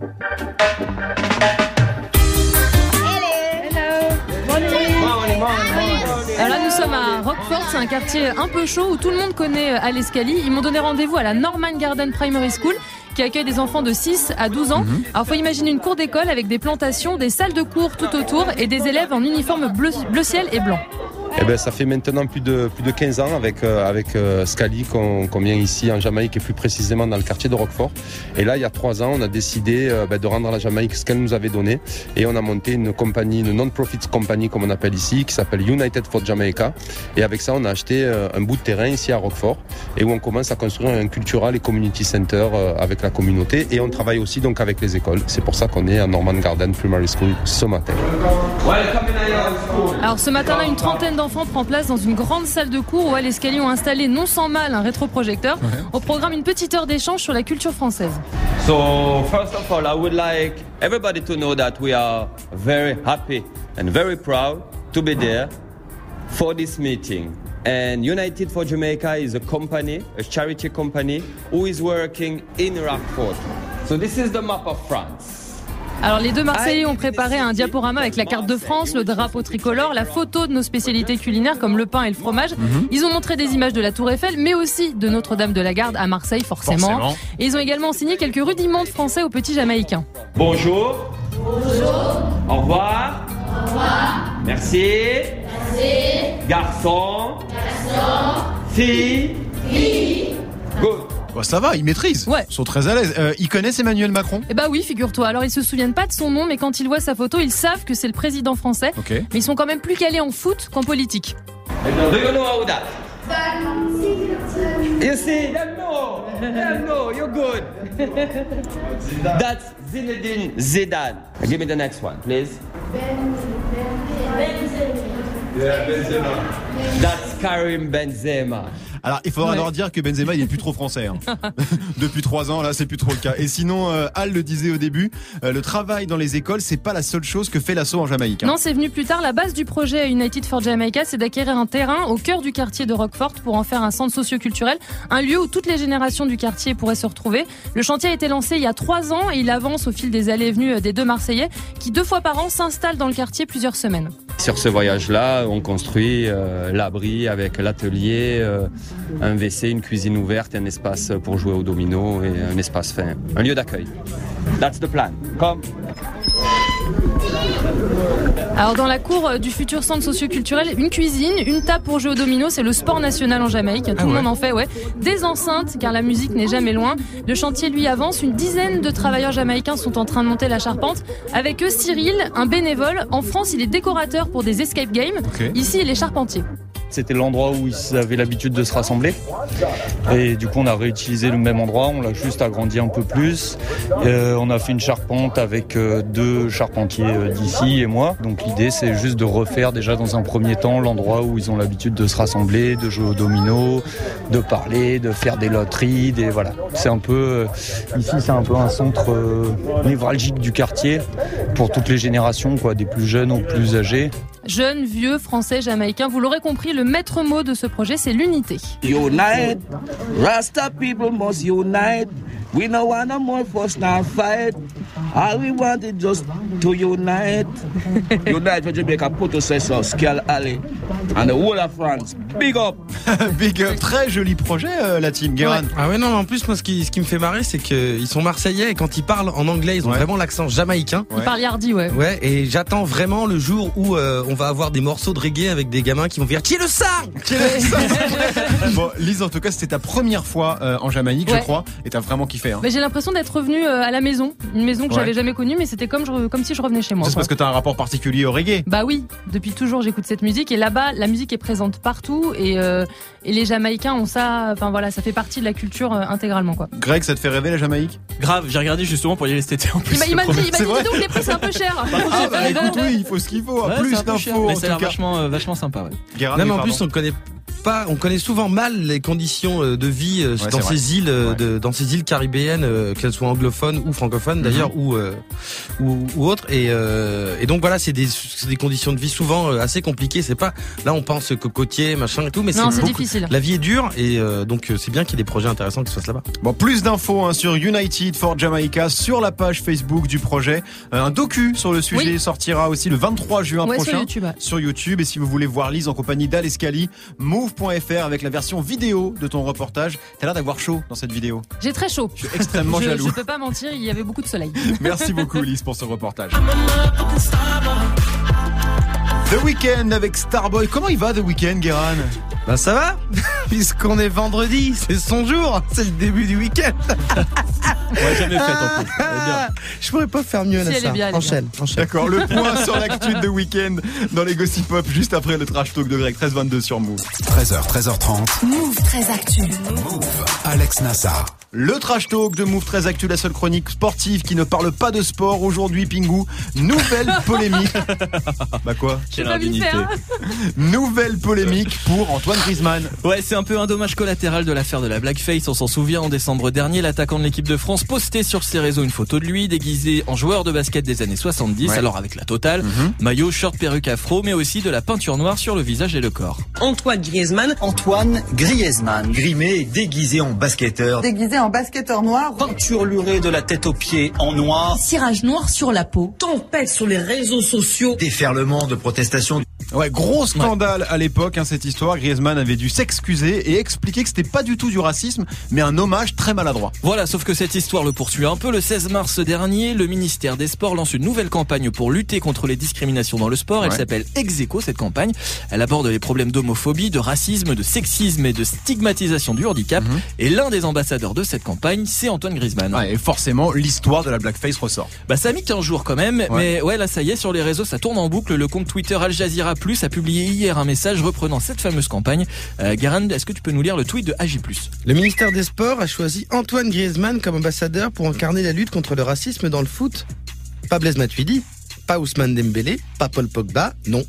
[SPEAKER 5] Alors là, nous sommes à Rockford, c'est un quartier un peu chaud où tout le monde connaît Al et Scali. Ils m'ont donné rendez-vous à la Norman Garden Primary School qui accueille des enfants de 6 à 12 ans. Alors, faut imaginer une cour d'école avec des plantations, des salles de cours tout autour et des élèves en uniforme bleu ciel et blanc.
[SPEAKER 10] Eh ben, ça fait maintenant plus de 15 ans avec Scali qu'on vient ici en Jamaïque et plus précisément dans le quartier de Rockford. Et là, il y a 3 ans, on a décidé de rendre à la Jamaïque ce qu'elle nous avait donné et on a monté une compagnie, une non-profit company comme on appelle ici, qui s'appelle United for Jamaica. Et avec ça, on a acheté un bout de terrain ici à Rockford et où on commence à construire un cultural et community center avec la communauté et on travaille aussi donc avec les écoles. C'est pour ça qu'on est à Norman Garden Primary School ce matin.
[SPEAKER 5] Alors ce matin-là, une trentaine d'enfants prend place dans une grande salle de cours où Al et Scali ont installé non sans mal un rétroprojecteur. Au programme, une petite heure d'échange sur la culture française.
[SPEAKER 11] So first of all, I would like everybody to know that we are very happy and very proud to be there for this meeting. And United for Jamaica is a company, a charity company, who is working in Rockford. So this is the map of France.
[SPEAKER 5] Alors les deux Marseillais ont préparé un diaporama avec la carte de France, le drapeau tricolore, la photo de nos spécialités culinaires comme le pain et le fromage. Ils ont montré des images de la Tour Eiffel, mais aussi de Notre-Dame de la Garde à Marseille, forcément. Et ils ont également enseigné quelques rudiments de français aux petits Jamaïcains.
[SPEAKER 11] Bonjour. Bonjour. Au revoir. Au revoir. Merci. Merci. Garçon. Garçon. Fille. Fille. Good.
[SPEAKER 1] Bah ça va, ils maîtrisent.
[SPEAKER 5] Ouais.
[SPEAKER 1] Ils sont très à l'aise. Ils connaissent Emmanuel Macron?
[SPEAKER 5] Eh bah oui, figure-toi. Alors ils se souviennent pas de son nom, mais quand ils voient sa photo, ils savent que c'est le président français.
[SPEAKER 1] Okay.
[SPEAKER 5] Mais ils sont quand même plus calés en foot qu'en politique.
[SPEAKER 11] Do you know how that? You see, them know, you're good. That's Zinedine Zidane. Give me the next one, please. Benzema. That's Karim Benzema.
[SPEAKER 1] Alors, il faudra leur dire que Benzema, il est plus trop français. Depuis 3 ans, là, c'est plus trop le cas. Et sinon, Al le disait au début, le travail dans les écoles, c'est pas la seule chose que fait l'assaut en Jamaïque.
[SPEAKER 5] Non, c'est venu plus tard. La base du projet United for Jamaica, c'est d'acquérir un terrain au cœur du quartier de Rockford pour en faire un centre socio-culturel, un lieu où toutes les générations du quartier pourraient se retrouver. Le chantier a été lancé il y a 3 ans et il avance au fil des allées et venues des deux Marseillais qui 2 fois par an s'installent dans le quartier plusieurs semaines.
[SPEAKER 11] Sur ce voyage-là, on construit l'abri avec l'atelier, un WC, une cuisine ouverte, un espace pour jouer au domino et un espace fin, un lieu d'accueil. That's the plan. Come.
[SPEAKER 5] Alors dans la cour du futur centre socio-culturel, une cuisine, une table pour jouer au domino, c'est le sport national en Jamaïque. Tout le monde en fait, Des enceintes, car la musique n'est jamais loin. Le chantier lui avance, une dizaine de travailleurs jamaïcains sont en train de monter la charpente. Avec eux, Cyril, un bénévole. En France, il est décorateur pour des escape games. Ici, il est charpentier.
[SPEAKER 12] C'était l'endroit où ils avaient l'habitude de se rassembler. Et du coup, on a réutilisé le même endroit, on l'a juste agrandi un peu plus. On a fait une charpente avec 2 charpentiers d'ici et moi. Donc l'idée, c'est juste de refaire déjà dans un premier temps l'endroit où ils ont l'habitude de se rassembler, de jouer au domino, de parler, de faire des loteries, voilà. C'est un peu ici, c'est un peu un centre névralgique du quartier pour toutes les générations, des plus jeunes aux plus âgés.
[SPEAKER 5] Jeunes, vieux, français, jamaïcains, vous l'aurez compris, le maître mot de ce projet, c'est l'unité.
[SPEAKER 13] Unite, Rasta people must unite. We no want no more fuss nor fight. All we want is just to unite. Unite for Jamaica, put us so Skull Alley and the whole of France. Big up.
[SPEAKER 1] Big up. Très joli projet, la team Guérin.
[SPEAKER 4] Ah ouais, non, en plus, moi, ce qui me fait marrer, c'est qu'ils sont marseillais et quand ils parlent en anglais, ils ont vraiment l'accent jamaïcain.
[SPEAKER 5] Ils parlent yardi, Ouais,
[SPEAKER 4] et j'attends vraiment le jour où on va avoir des morceaux de reggae avec des gamins qui vont dire qui le sang.
[SPEAKER 1] Bon, Lise, en tout cas, c'était ta première fois en Jamaïque, je crois, et t'as vraiment kiffé.
[SPEAKER 5] Mais j'ai l'impression d'être revenue à la maison, une maison que j'avais jamais connue, mais c'était comme si je revenais chez moi.
[SPEAKER 1] C'est parce que t'as un rapport particulier au reggae.
[SPEAKER 5] Bah oui, depuis toujours j'écoute cette musique et là-bas la musique est présente partout et les Jamaïcains ont ça, ça fait partie de la culture intégralement quoi.
[SPEAKER 1] Greg, ça te fait rêver la Jamaïque?
[SPEAKER 6] Grave, j'ai regardé justement pour y aller cet été en plus.
[SPEAKER 5] Il m'a dit donc les prix c'est un peu cher.
[SPEAKER 1] Écoute, oui, il faut ce qu'il faut, plus d'infos.
[SPEAKER 6] Mais ça a l'air vachement sympa.
[SPEAKER 4] Même en plus on connaît souvent mal les conditions de vie dans ces îles, dans ces îles caribéennes, qu'elles soient anglophones ou francophones d'ailleurs, ou autres. Et donc voilà, c'est des conditions de vie souvent assez compliquées. C'est pas là on pense cocotier, machin et tout, mais c'est
[SPEAKER 5] difficile.
[SPEAKER 4] La vie est dure et donc c'est bien qu'il y ait des projets intéressants qui se fassent là-bas.
[SPEAKER 1] Bon, plus d'infos sur United for Jamaica sur la page Facebook du projet. Un docu sur le sujet sortira aussi le 23 juin prochain sur YouTube. Et si vous voulez voir Lise en compagnie d'Al Escali, move.fr avec la version vidéo de ton reportage. T'as l'air d'avoir chaud dans cette vidéo.
[SPEAKER 5] J'ai très chaud.
[SPEAKER 1] Je suis extrêmement jaloux.
[SPEAKER 5] Je peux pas mentir, il y avait beaucoup de soleil.
[SPEAKER 1] Merci beaucoup Lise pour ce reportage. The Weeknd avec Starboy. Comment il va The Weeknd, Guérin?
[SPEAKER 4] Ben ça va, puisqu'on est vendredi, c'est son jour, c'est le début du week-end.
[SPEAKER 6] Ouais, jamais fait en plus.
[SPEAKER 4] Je pourrais pas faire mieux là, ça. Enchaîne.
[SPEAKER 1] D'accord, le point sur l'actu de Weeknd dans les Gossip Pop juste après le trash talk de Greg. 13h22 sur Move.
[SPEAKER 3] 13h30.
[SPEAKER 2] Move 13 Actu.
[SPEAKER 3] Move. Alex Nassar.
[SPEAKER 1] Le trash talk de Move 13 Actu, la seule chronique sportive qui ne parle pas de sport. Aujourd'hui, Pingou, nouvelle polémique. Bah quoi?
[SPEAKER 6] Quelle indignité.
[SPEAKER 1] Nouvelle polémique pour Antoine Griezmann.
[SPEAKER 6] Ouais, c'est un peu un dommage collatéral de l'affaire de la blackface. On s'en souvient, en décembre dernier, l'attaquant de l'équipe de France postait sur ses réseaux une photo de lui déguisé en joueur de basket des années 70, alors avec la totale, maillot, short, perruque, afro, mais aussi de la peinture noire sur le visage et le corps.
[SPEAKER 14] Antoine Griezmann, grimé et déguisé en basketteur.
[SPEAKER 15] Déguisé en basketteur noir.
[SPEAKER 14] Peinturluré de la tête aux pieds en noir.
[SPEAKER 16] Cirage noir sur la peau.
[SPEAKER 14] Tempête sur les réseaux sociaux. Déferlement de protestations.
[SPEAKER 1] Ouais, gros scandale à l'époque, cette histoire. Griezmann avait dû s'excuser et expliquer que c'était pas du tout du racisme, mais un hommage très maladroit.
[SPEAKER 6] Voilà, sauf que cette histoire le poursuit un peu. Le 16 mars dernier, le ministère des Sports lance une nouvelle campagne pour lutter contre les discriminations dans le sport. Elle s'appelle Execo, cette campagne. Elle aborde les problèmes d'homophobie, de racisme, de sexisme et de stigmatisation du handicap. Et l'un des ambassadeurs de cette campagne, c'est Antoine Griezmann.
[SPEAKER 1] Ouais, et forcément, l'histoire de la blackface ressort.
[SPEAKER 6] Bah, ça a mis 15 jours quand même, mais là, ça y est, sur les réseaux, ça tourne en boucle. Le compte Twitter Al Jazeera Plus a publié hier un message reprenant cette fameuse campagne. Guérin, est-ce que tu peux nous lire le tweet de AJ+?
[SPEAKER 4] Le ministère des Sports a choisi Antoine Griezmann comme ambassadeur pour incarner la lutte contre le racisme dans le foot. Pas Blaise Matuidi, pas Ousmane Dembélé, pas Paul Pogba, non.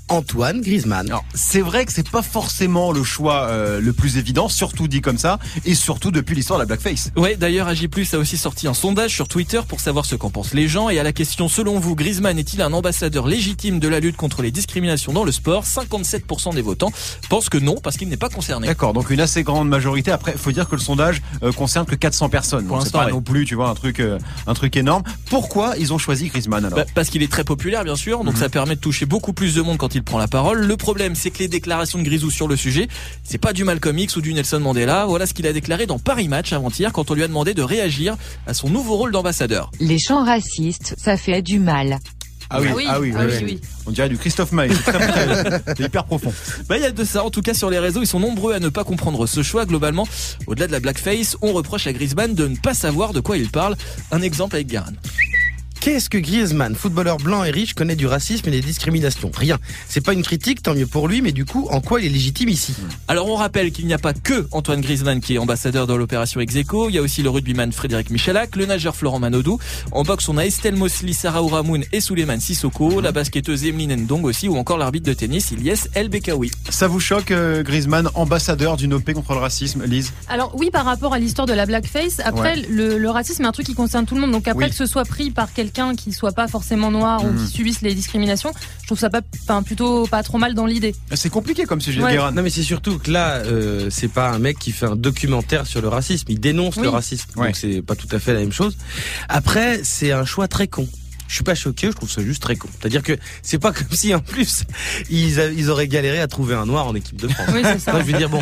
[SPEAKER 4] Antoine Griezmann.
[SPEAKER 1] Alors, c'est vrai que c'est pas forcément le choix le plus évident, surtout dit comme ça, et surtout depuis l'histoire de la blackface.
[SPEAKER 6] Ouais, d'ailleurs, AJ+ a aussi sorti un sondage sur Twitter pour savoir ce qu'en pensent les gens, et à la question, selon vous, Griezmann est-il un ambassadeur légitime de la lutte contre les discriminations dans le sport? 57% des votants pensent que non, parce qu'il n'est pas concerné.
[SPEAKER 1] D'accord, donc une assez grande majorité. Après, faut dire que le sondage concerne que 400 personnes. Pour l'instant, c'est pas non plus, tu vois, un truc énorme. Pourquoi ils ont choisi Griezmann alors?
[SPEAKER 6] Parce qu'il est très populaire, bien sûr, donc ça permet de toucher beaucoup plus de monde quand il prend la parole. Le problème, c'est que les déclarations de Grisou sur le sujet, c'est pas du Malcolm X ou du Nelson Mandela. Voilà ce qu'il a déclaré dans Paris Match avant-hier quand on lui a demandé de réagir à son nouveau rôle d'ambassadeur.
[SPEAKER 15] Les chants racistes, ça fait du mal.
[SPEAKER 1] Ah oui. On dirait du Christophe Maé, c'est hyper profond.
[SPEAKER 6] Il y a de ça, en tout cas sur les réseaux, ils sont nombreux à ne pas comprendre ce choix. Globalement, au-delà de la blackface, on reproche à Griezmann de ne pas savoir de quoi il parle. Un exemple avec Guérin.
[SPEAKER 4] Qu'est-ce que Griezmann, footballeur blanc et riche, connaît du racisme et des discriminations? Rien. C'est pas une critique, tant mieux pour lui, mais du coup, en quoi il est légitime ici?
[SPEAKER 6] Alors on rappelle qu'il n'y a pas que Antoine Griezmann qui est ambassadeur de l'opération Ex-Aequo, il y a aussi le rugbyman Frédéric Michalak, le nageur Florent Manodou. En boxe, on a Estelle Mosley, Sarah Ouramoun et Souleymane Sissoko, la basketteuse Emeline Ndong aussi, ou encore l'arbitre de tennis Ilyes El Bekaoui.
[SPEAKER 1] Ça vous choque, Griezmann, ambassadeur d'une OP contre le racisme, Lise?
[SPEAKER 5] Alors oui, par rapport à l'histoire de la blackface, après le racisme est un truc qui concerne tout le monde, donc après que ce soit pris par quelqu'un qui soit pas forcément noir ou qui subisse les discriminations, je trouve ça plutôt pas trop mal dans l'idée.
[SPEAKER 1] C'est compliqué comme sujet, Guérin.
[SPEAKER 4] Non mais c'est surtout que là, c'est pas un mec qui fait un documentaire sur le racisme, il dénonce le racisme, donc c'est pas tout à fait la même chose. Après, c'est un choix très con. Je suis pas choqué, je trouve ça juste très con. C'est-à-dire que c'est pas comme si en plus ils auraient galéré à trouver un noir en équipe de France.
[SPEAKER 5] Oui, c'est ça.
[SPEAKER 4] Moi, je veux dire bon.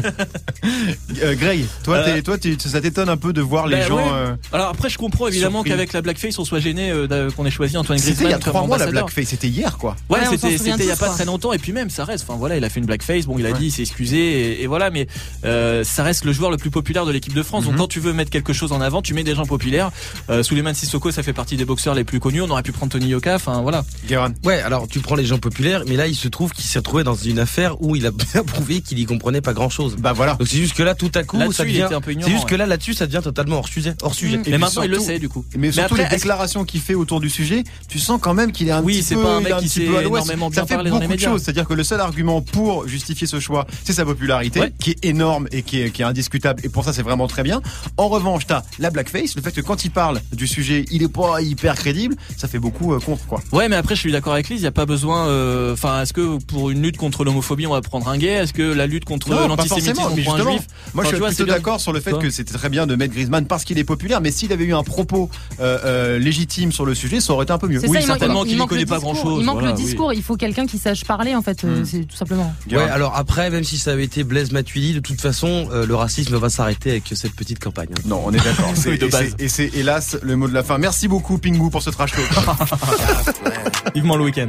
[SPEAKER 1] Greg, toi, ça t'étonne un peu de voir les gens.
[SPEAKER 6] Alors après, je comprends évidemment qu'avec la blackface, on soit gêné qu'on ait choisi Antoine Griezmann.
[SPEAKER 1] C'était il y a 3 mois la
[SPEAKER 6] ambassadeur.
[SPEAKER 1] blackface, c'était hier quoi.
[SPEAKER 6] Ouais, c'était il y a pas très longtemps et puis même ça reste. Enfin voilà, il a fait une blackface. Bon, il a dit, il s'est excusé et voilà, mais ça reste le joueur le plus populaire de l'équipe de France. Donc quand tu veux mettre quelque chose en avant, tu mets des gens populaires. Souleymane Sissoko, ça fait partie des boxeurs les plus connus. On aurait pu prendre Tony Yoka. Voilà.
[SPEAKER 1] Guérin.
[SPEAKER 4] Ouais, alors tu prends les gens populaires, mais là il se trouve qu'il s'est retrouvé dans une affaire où il a bien prouvé qu'il y comprenait pas grand chose.
[SPEAKER 1] Bah voilà.
[SPEAKER 4] Donc c'est juste que là tout à coup ça devient c'est juste que là-dessus ça devient totalement hors sujet.
[SPEAKER 6] Et maintenant il le sait du coup.
[SPEAKER 1] Mais surtout les déclarations qu'il fait autour du sujet, tu sens quand même qu'il est un petit peu
[SPEAKER 6] pas un mec qui sait énormément bien parler dans les médias.
[SPEAKER 1] C'est-à-dire que le seul argument pour justifier ce choix, c'est sa popularité qui est énorme et qui est indiscutable et pour ça c'est vraiment très bien. En revanche, t'as la blackface, le fait que quand il parle du sujet, il est pas hyper crédible, ça fait beaucoup contre quoi.
[SPEAKER 6] Ouais, mais après je suis d'accord avec Lise, il y a pas besoin est-ce que pour une lutte contre l'homophobie on va prendre un gay? Est-ce que la lutte contre l'antisémitisme on prend un juif?
[SPEAKER 1] Moi je suis plutôt d'accord sur le fait que c'était très bien de mettre Griezmann parce qu'il est populaire, mais s'il avait eu un propos légitime sur le sujet, ça aurait été un peu mieux.
[SPEAKER 6] Oui, certainement qu'il ne connaît pas grand-chose.
[SPEAKER 5] Il manque le discours, il faut quelqu'un qui sache parler en fait, c'est tout simplement.
[SPEAKER 4] Ouais, alors après, même si ça avait été Blaise Matuidi, de toute façon, le racisme va s'arrêter avec cette petite campagne.
[SPEAKER 1] Non, on est d'accord. Et c'est hélas le mot de la fin. Merci beaucoup Pingu pour ce trash talk.
[SPEAKER 6] Vivement le week-end.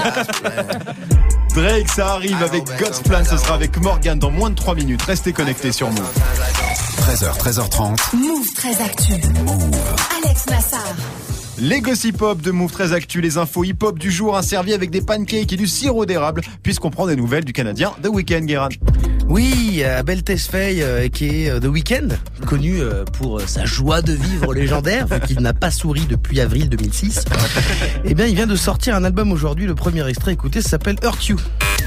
[SPEAKER 1] Drake, ça arrive avec God's Plan, ce sera avec Morgan dans moins de 3 minutes. Restez connectés sur Move.
[SPEAKER 3] 13h, 13h30.
[SPEAKER 2] Move très actu. Alex Nassar.
[SPEAKER 1] Les gossip hop de Move très actu, les infos hip hop du jour, servi avec des pancakes et du sirop d'érable, puisqu'on prend des nouvelles du Canadien The Weeknd, Guérin.
[SPEAKER 4] Oui, Abel Tesfaye, qui est The Weeknd, connu pour sa joie de vivre légendaire, vu qu'il n'a pas souri depuis avril 2006. Eh bien, il vient de sortir un album aujourd'hui, le premier extrait, écoutez, ça s'appelle Hurt You.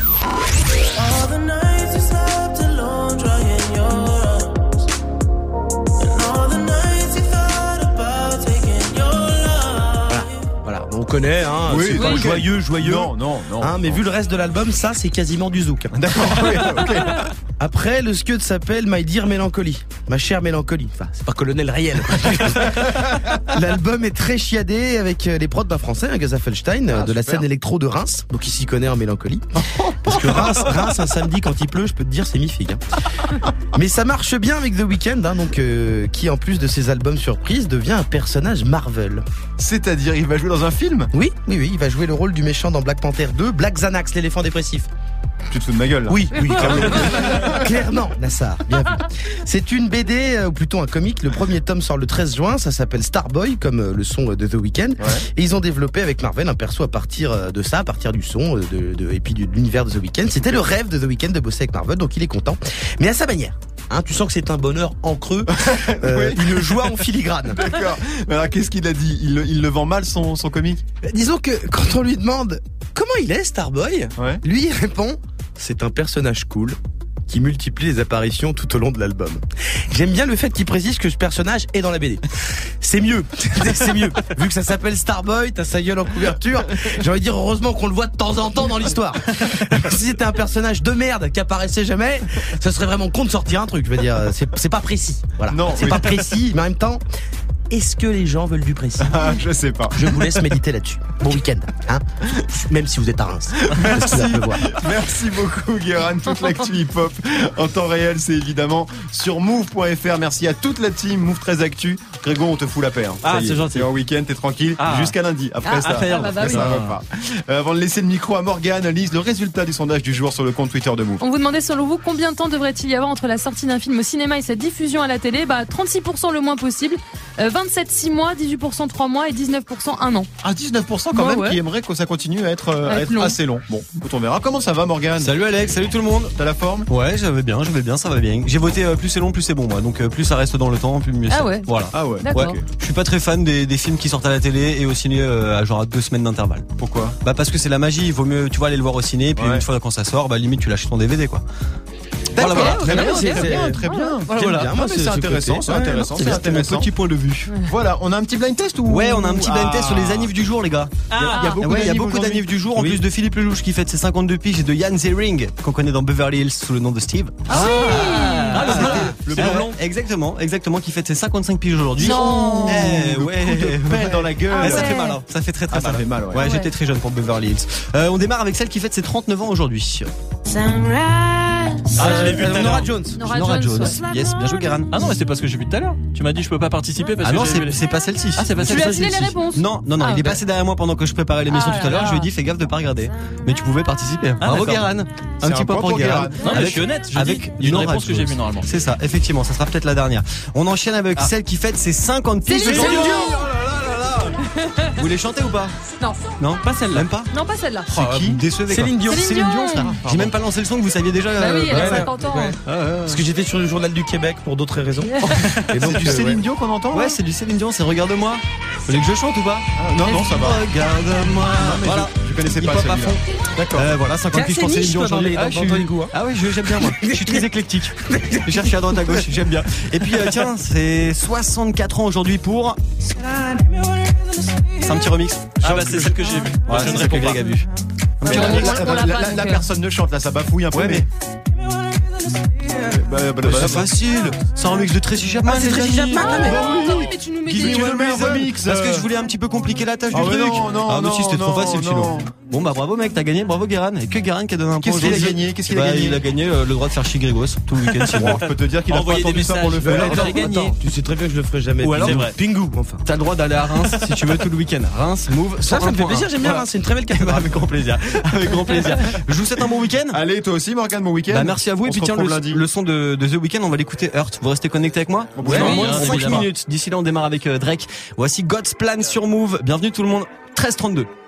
[SPEAKER 4] On connaît, c'est pas joyeux.
[SPEAKER 1] Non.
[SPEAKER 4] Mais vu le reste de l'album, ça c'est quasiment du zouk.
[SPEAKER 1] D'accord, okay.
[SPEAKER 4] Après, le scud s'appelle My Dear Mélancolie, ma chère mélancolie. Enfin, c'est pas Colonel Riel. L'album est très chiadé avec les prods d'un Français, Gaza Felstein, de la scène électro de Reims, donc il s'y connaît en mélancolie. Parce que Reims, un samedi quand il pleut, je peux te dire, c'est mi-figue. Mais ça marche bien avec The Weeknd, qui en plus de ses albums surprises devient un personnage Marvel.
[SPEAKER 1] C'est-à-dire, il va jouer dans un film ?
[SPEAKER 4] Oui, il va jouer le rôle du méchant dans Black Panther 2, Black Xanax, l'éléphant dépressif.
[SPEAKER 1] Tu te fous de ma gueule là.
[SPEAKER 4] Oui, clairement, Nassar, bien vu. C'est une BD, ou plutôt un comic. Le premier tome sort le 13 juin, ça s'appelle Starboy, comme le son de The Weeknd. Et ils ont développé avec Marvel un perso à partir de ça, à partir du son et puis de l'univers de The Weeknd. C'était le rêve de The Weeknd de bosser avec Marvel, donc il est content. Mais à sa manière. Tu sens que c'est un bonheur en creux, une joie en filigrane.
[SPEAKER 1] D'accord. Mais alors qu'est-ce qu'il a dit ? Il le vend mal son comic ?
[SPEAKER 4] Disons que quand on lui demande comment il est, Starboy?
[SPEAKER 1] Ouais.
[SPEAKER 4] Lui, il répond, c'est un personnage cool qui multiplie les apparitions tout au long de l'album. J'aime bien le fait qu'il précise que ce personnage est dans la BD. C'est mieux. C'est mieux. Vu que ça s'appelle Starboy, t'as sa gueule en couverture. J'ai envie de dire, heureusement qu'on le voit de temps en temps dans l'histoire. Si c'était un personnage de merde qui apparaissait jamais, ça serait vraiment con de sortir un truc. Je veux dire, c'est pas précis. Voilà.
[SPEAKER 1] Non,
[SPEAKER 4] c'est pas précis, mais en même temps, est-ce que les gens veulent du précis?
[SPEAKER 1] Je sais pas.
[SPEAKER 4] Je vous laisse méditer là-dessus. Bon week-end, hein? Même si vous êtes à Reims.
[SPEAKER 1] Merci beaucoup, Guérin. Toute l'actu hip-hop en temps réel, c'est évidemment sur move.fr. Merci à toute la team Move 13 Actu. Grégo, on te fout la paix. Hein.
[SPEAKER 16] Ah, c'est gentil.
[SPEAKER 1] T'es en week-end, t'es tranquille. Jusqu'à lundi. Après ça,
[SPEAKER 5] ça va
[SPEAKER 1] pas. Avant de laisser le micro à Morgane, lise le résultat du sondage du jour sur le compte Twitter de Move.
[SPEAKER 5] On vous demandait selon vous combien de temps devrait-il y avoir entre la sortie d'un film au cinéma et sa diffusion à la télé. 36% le moins possible, 27 6 mois, 18% 3 mois et 19% 1 an.
[SPEAKER 1] Ah, 19% quand même qui aimerait que ça continue à être assez long. Bon, écoute, on verra. Comment ça va, Morgane?
[SPEAKER 16] Salut Alex, salut tout le monde.
[SPEAKER 1] T'as la forme?
[SPEAKER 16] Ouais, je vais bien, ça va bien. J'ai voté plus c'est long, plus c'est bon, moi. Donc plus ça reste dans le temps, plus mieux c'est.
[SPEAKER 5] Ah ouais.
[SPEAKER 16] Voilà.
[SPEAKER 1] Ah ouais.
[SPEAKER 5] D'accord.
[SPEAKER 16] Ouais. Je suis pas très fan des films qui sortent à la télé et au ciné à genre à 2 semaines d'intervalle.
[SPEAKER 1] Pourquoi?
[SPEAKER 16] Parce que c'est la magie. Il vaut mieux, tu vois, aller le voir au ciné, puis une fois quand ça sort, limite tu lâches ton DVD, quoi.
[SPEAKER 1] D'accord,
[SPEAKER 16] voilà.
[SPEAKER 1] très bien, très bien.
[SPEAKER 16] Voilà.
[SPEAKER 1] Moi, c'est intéressant, c'est intéressant.
[SPEAKER 16] C'était mon petit point de vue.
[SPEAKER 1] Voilà, on a un petit blind test ou?
[SPEAKER 16] Ouais, on a un petit blind test sur les anifs du jour, les gars.
[SPEAKER 1] Il y a beaucoup
[SPEAKER 16] d'anifs du jour, en plus de Philippe Lelouch qui fête ses 52 piges et de Yann Zering, qu'on connaît dans Beverly Hills sous le nom de Steve.
[SPEAKER 1] Le blond.
[SPEAKER 16] Exactement, qui fête ses 55 piges aujourd'hui.
[SPEAKER 5] Non.
[SPEAKER 1] Paix dans la gueule.
[SPEAKER 16] Ça fait mal, hein. Ça fait très mal.
[SPEAKER 1] Ça fait mal, ouais.
[SPEAKER 16] Ouais, j'étais très jeune pour Beverly Hills. On démarre avec celle qui fête ses 39 ans aujourd'hui.
[SPEAKER 6] Je l'ai vu tout à l'heure.
[SPEAKER 16] Nora Jones.
[SPEAKER 5] Ouais.
[SPEAKER 16] Yes, bien joué, Guérin.
[SPEAKER 6] Ah non, mais c'est pas ce que j'ai vu tout à l'heure. Tu m'as dit je peux pas participer parce que
[SPEAKER 16] non,
[SPEAKER 6] j'ai vu
[SPEAKER 16] c'est pas celle-ci.
[SPEAKER 6] Ah, c'est pas
[SPEAKER 5] Tu lui
[SPEAKER 6] celle-ci.
[SPEAKER 5] as filé les réponses?
[SPEAKER 16] Non, il est passé derrière moi pendant que je préparais l'émission tout à l'heure. Je lui ai dit fais gaffe de pas regarder. Mais tu pouvais participer. Bravo, Guérin. Un petit point pour Guérin.
[SPEAKER 6] Non, mais je suis honnête.
[SPEAKER 16] Avec
[SPEAKER 6] une réponse que j'ai vue normalement.
[SPEAKER 16] C'est ça, effectivement, ça sera peut-être la dernière. On enchaîne avec celle qui fête ses 50 piges.
[SPEAKER 5] Céline Dion.
[SPEAKER 16] Vous voulez chanter ou pas?
[SPEAKER 5] Non,
[SPEAKER 16] pas celle-là. Même pas?
[SPEAKER 5] non, pas celle-là.
[SPEAKER 16] C'est qui? Décevez.
[SPEAKER 4] Céline Dion.
[SPEAKER 5] Céline Dion,
[SPEAKER 16] ça. J'ai même pas lancé le son que vous saviez déjà.
[SPEAKER 5] Bah oui, elle a 50 ans.
[SPEAKER 4] Parce que j'étais sur le journal du Québec pour d'autres raisons.
[SPEAKER 1] Et donc du Céline Dion qu'on entend?
[SPEAKER 16] Ouais, c'est du Céline Dion, c'est Regarde-moi. Vous voulez que je chante ou pas?
[SPEAKER 1] Non, ça va.
[SPEAKER 16] Regarde-moi.
[SPEAKER 1] Voilà, je connaissais pas
[SPEAKER 16] celui-là.
[SPEAKER 1] D'accord.
[SPEAKER 16] Voilà, 50 piges pour Céline Dion aujourd'hui. Ah oui, j'aime bien moi. Je suis très éclectique. Je cherche à droite à gauche, j'aime bien. Et puis tiens, c'est 64 ans aujourd'hui pour. C'est un petit remix.
[SPEAKER 6] C'est celle que j'ai vue.
[SPEAKER 16] Ouais, c'est celle que Greg a vue. Un petit remix.
[SPEAKER 1] La personne ne chante là, ça bafouille un peu. Mais
[SPEAKER 16] c'est facile. C'est un remix de Tracy Chapman.
[SPEAKER 4] C'est Tracy Chapman.
[SPEAKER 5] Mais tu nous mets
[SPEAKER 1] Qui
[SPEAKER 5] des...
[SPEAKER 1] veut le remix?
[SPEAKER 16] Parce que je voulais un petit peu compliquer la tâche du truc.
[SPEAKER 1] Non,
[SPEAKER 16] mais si, c'était trop facile, Philo. Bon, bravo mec, t'as gagné, bravo Guérin. Et que Guérin qui a donné un point aujourd'hui.
[SPEAKER 1] Qu'est-ce qu'il a gagné?
[SPEAKER 16] Il a gagné le droit de faire chier Grégos tout le week-end.
[SPEAKER 1] Je peux te dire qu'il a pas attendu ça pour le faire.
[SPEAKER 4] Tu sais très bien que je le ferai jamais.
[SPEAKER 16] Ou alors,
[SPEAKER 4] Pingu, enfin.
[SPEAKER 16] T'as le droit d'aller à Reims si tu veux tout le week-end. Reims, Move,
[SPEAKER 4] ça me fait plaisir, j'aime bien Reims, c'est une très belle cathédrale.
[SPEAKER 16] Avec grand plaisir. Avec grand plaisir. Je vous souhaite un bon week-end.
[SPEAKER 1] Allez, toi aussi, Morgane, bon week-end.
[SPEAKER 16] Merci à vous. Et puis tiens, le son de The Weeknd, on va l'écouter Hurt. Vous restez connectés avec moi?
[SPEAKER 1] Ouais,
[SPEAKER 16] en moins de 5
[SPEAKER 6] évidemment.
[SPEAKER 16] minutes. D'ici là, on démarre avec Drake. Voici God's Plan sur Move. Bienvenue tout le monde. 13h32.